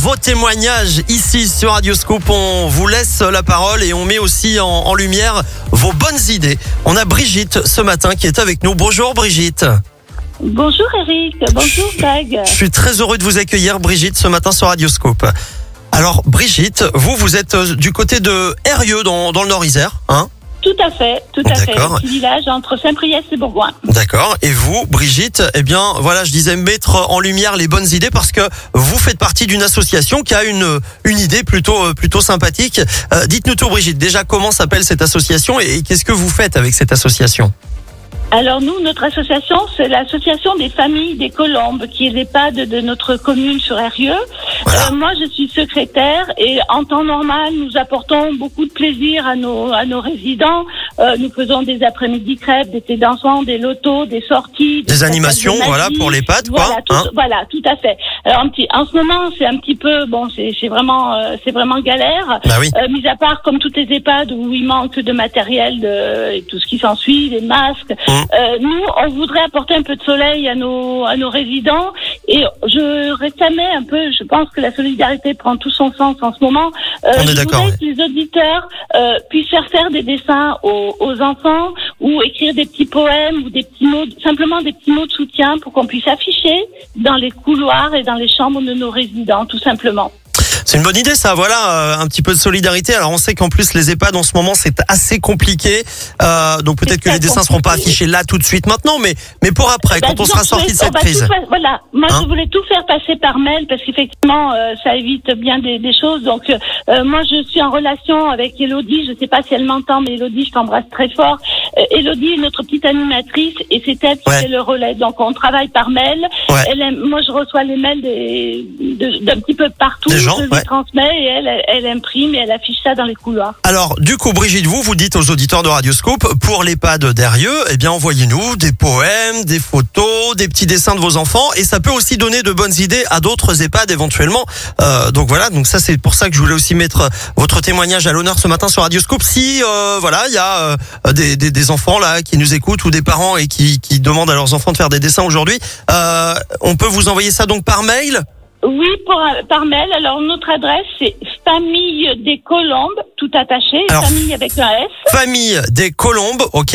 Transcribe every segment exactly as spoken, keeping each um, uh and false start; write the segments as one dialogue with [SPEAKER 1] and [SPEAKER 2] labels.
[SPEAKER 1] vos témoignages ici sur Radio Scoop. On vous laisse la parole et on met aussi en, en lumière vos bonnes idées. On a Brigitte ce matin qui est avec nous. Bonjour Brigitte.
[SPEAKER 2] Bonjour Eric, bonjour Greg.
[SPEAKER 1] Je suis très heureux de vous accueillir Brigitte ce matin sur Radio Scoop. Alors Brigitte, vous, vous êtes du côté de Eyrieux dans, dans le Nord-Isère, hein ?
[SPEAKER 2] Tout à fait, tout à fait. Un petit village entre Saint-Priest et Bourgoin.
[SPEAKER 1] D'accord. Et vous, Brigitte, eh bien, voilà, je disais mettre en lumière les bonnes idées parce que vous faites partie d'une association qui a une une idée plutôt plutôt sympathique. Euh, dites-nous tout, Brigitte. Déjà, comment s'appelle cette association et, et qu'est-ce que vous faites avec cette association ?
[SPEAKER 2] Alors nous, notre association, c'est l'association des familles des Colombes, qui est l'EHPAD de notre commune sur Eyrieux. Voilà. Euh, moi, je suis secrétaire et en temps normal, nous apportons beaucoup de plaisir à nos à nos résidents. Euh, nous faisons des après-midi crêpes, des thés dansants, des lotos, des sorties, des,
[SPEAKER 1] des animations, de voilà, pour l'EHPAD, quoi.
[SPEAKER 2] Voilà, tout,
[SPEAKER 1] hein
[SPEAKER 2] voilà, tout à fait. Alors un petit, en ce moment, c'est un petit peu, bon, c'est c'est vraiment euh, c'est vraiment galère.
[SPEAKER 1] Bah oui.
[SPEAKER 2] Euh, mis à part comme toutes les EHPAD où il manque de matériel, de et tout ce qui s'ensuit, les masques. Mmh. Euh, nous, on voudrait apporter un peu de soleil à nos à nos résidents et je réclamais un peu. Je pense que la solidarité prend tout son sens en ce moment. Euh,
[SPEAKER 1] on est
[SPEAKER 2] je
[SPEAKER 1] d'accord.
[SPEAKER 2] voudrais que les auditeurs euh, puissent faire faire des dessins aux, aux enfants ou écrire des petits poèmes ou des petits mots, simplement des petits mots de soutien pour qu'on puisse afficher dans les couloirs et dans les chambres de nos résidents, tout simplement.
[SPEAKER 1] C'est une bonne idée, ça. Voilà, euh, un petit peu de solidarité. Alors, on sait qu'en plus, les EHPAD en ce moment, c'est assez compliqué. Euh, donc, peut-être que les dessins seront pas affichés là tout de suite maintenant, mais mais pour après,
[SPEAKER 2] bah,
[SPEAKER 1] quand on sera sorti de cette crise.
[SPEAKER 2] Faire, voilà, moi,
[SPEAKER 1] hein
[SPEAKER 2] je voulais tout faire passer par mail parce qu'effectivement, euh, ça évite bien des, des choses. Donc, euh, moi, je suis en relation avec Elodie. Je sais pas si elle m'entend, mais Elodie, je t'embrasse très fort. Euh, Elodie est notre petite animatrice et c'est elle qui ouais. fait le relais. Donc, on travaille par mail. Ouais. Elle aime, moi, je reçois les mails des, de, d'un petit peu partout.
[SPEAKER 1] Des gens, ouais.
[SPEAKER 2] transmet et elle, elle, elle imprime et elle affiche ça dans les couloirs.
[SPEAKER 1] Alors, du coup, Brigitte, vous, vous dites aux auditeurs de Radio Scoop, pour l'EHPAD d'Eyrieux, eh bien, envoyez-nous des poèmes, des photos, des petits dessins de vos enfants et ça peut aussi donner de bonnes idées à d'autres EHPAD éventuellement. Euh, donc voilà, donc ça, c'est pour ça que je voulais aussi mettre votre témoignage à l'honneur ce matin sur Radio Scoop. Si, euh, voilà, il y a euh, des, des, des enfants là qui nous écoutent ou des parents et qui, qui demandent à leurs enfants de faire des dessins aujourd'hui, euh, on peut vous envoyer ça donc par mail ?
[SPEAKER 2] Oui, pour, par mail. Alors, notre adresse, c'est Famille des Colombes, tout attaché, Alors, famille avec un S.
[SPEAKER 1] Famille des Colombes, ok.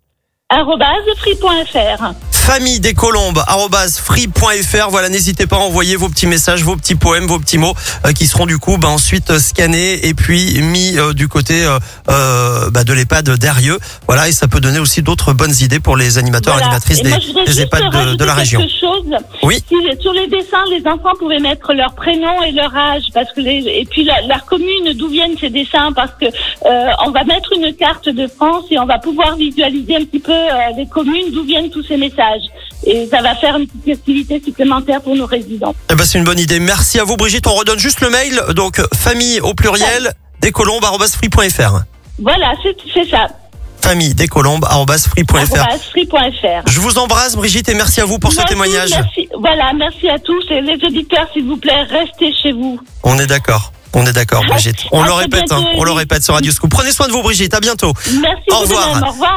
[SPEAKER 2] arobase free point f r.
[SPEAKER 1] Famille des Colombes, arobase free point f r. Voilà, n'hésitez pas à envoyer vos petits messages, vos petits poèmes, vos petits mots euh, qui seront du coup bah, ensuite euh, scannés et puis mis euh, du côté euh, euh, bah, de l'EHPAD d'Eyrieux. Voilà, et ça peut donner aussi d'autres bonnes idées pour les animateurs, voilà. animatrices des, des EHPAD de, de la région.
[SPEAKER 2] Chose.
[SPEAKER 1] Oui.
[SPEAKER 2] Si, sur les dessins, les enfants pouvaient mettre leur prénom et leur âge, parce que les, et puis la, la commune d'où viennent ces dessins, parce que euh, on va mettre une carte de France et on va pouvoir visualiser un petit peu euh, les communes d'où viennent tous ces messages. Et ça va faire une petite activité supplémentaire pour nos résidents.
[SPEAKER 1] Eh ben, c'est une bonne idée. Merci à vous, Brigitte. On redonne juste le mail. Donc, famille au pluriel, ouais. descolombes, arobase free point f r.
[SPEAKER 2] Voilà, c'est, c'est ça.
[SPEAKER 1] Famille descolombes, arobase free point f r.
[SPEAKER 2] free point f r.
[SPEAKER 1] Je vous embrasse, Brigitte, et merci à vous pour
[SPEAKER 2] merci,
[SPEAKER 1] ce témoignage.
[SPEAKER 2] Merci. Voilà, merci à tous. Et les auditeurs, s'il vous plaît, restez chez vous.
[SPEAKER 1] On est d'accord. On est d'accord, Brigitte. On le répète, hein. On le répète sur Radio Scoop. Prenez soin de vous, Brigitte. À bientôt.
[SPEAKER 2] Merci.
[SPEAKER 1] Au revoir.
[SPEAKER 2] Au revoir.